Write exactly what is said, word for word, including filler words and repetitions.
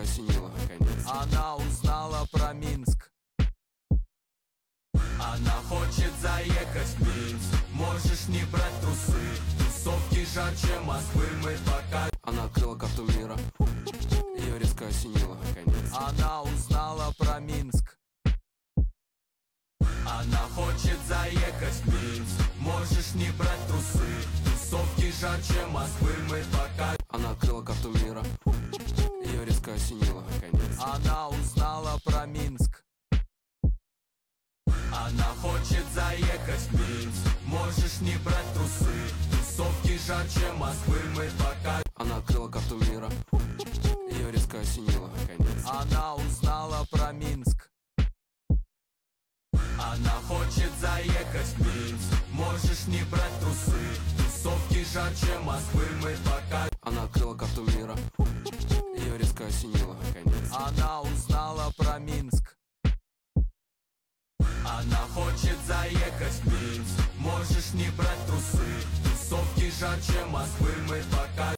осенило, наконец. Она узнала про Минск. Она хочет заехать в Минск. Можешь не брать трусы. Тусовки жарче Москвы, мы пока. Она открыла карту мира. Ее резко осенило, наконец. Она узнала про Минск. Она хочет заехать в Минск. Можешь не брать трусы. Тусовки жарче Москвы, мы пока. Она открыла карту мира. Ее резко осенило, наконец. Она узнала про Минск. Она хочет заехать в Минск. Можешь не брать трусы. Тусовки жарче Москвы, мы пока. Она открыла карту мира. Ее резко осенило, наконец. Она узнала про Минск. Она хочет заехать в Минск. Можешь не брать трусы. Тусовки жарче Москвы, мы пока. Она открыла карту мира. Ее резко осенило, наконец. Она узнала про Минск. Она хочет заехать в Минск. Можешь не брать трусы. Тусовки жарче Москвы, мы пока.